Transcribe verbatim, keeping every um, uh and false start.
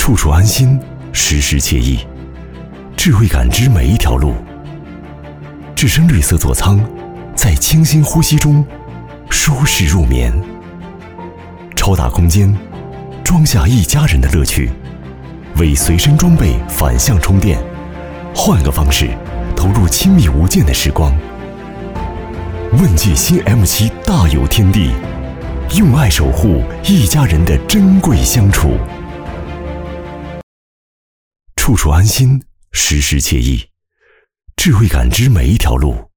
处处安心，时时惬意，智慧感知每一条路。智深绿色座舱，在清新呼吸中舒适入眠。超大空间，装下一家人的乐趣，为随身装备反向充电，换个方式投入亲密无间的时光。问界新 M 七大有天地，用爱守护一家人的珍贵相处，处处安心，时时惬意，智慧感知每一条路。